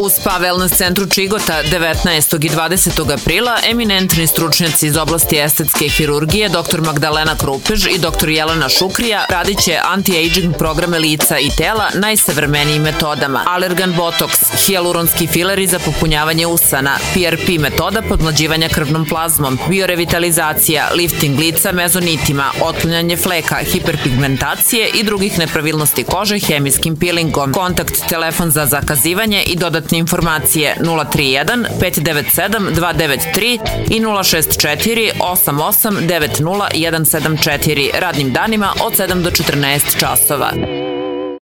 U Spa Wellness centru Čigota 19. i 20. aprila eminentni stručnjaci iz oblasti estetske hirurgije dr. Magdalena Krupež i dr. Jelena Šukrija radit će anti-aging programe lica i tela najsavremenijim metodama. Alergan botoks, hijaluronski fileri za popunjavanje usana, PRP metoda podmlađivanja krvnom plazmom, biorevitalizacija, lifting lica mezonitima, otklanjanje fleka, hiperpigmentacije i drugih nepravilnosti kože hemijskim pilingom. Kontakt telefon za zakazivanje i dodatne informacije 031 597 293 i 064 88 90 174 radnim danima od 7 do 14 časova.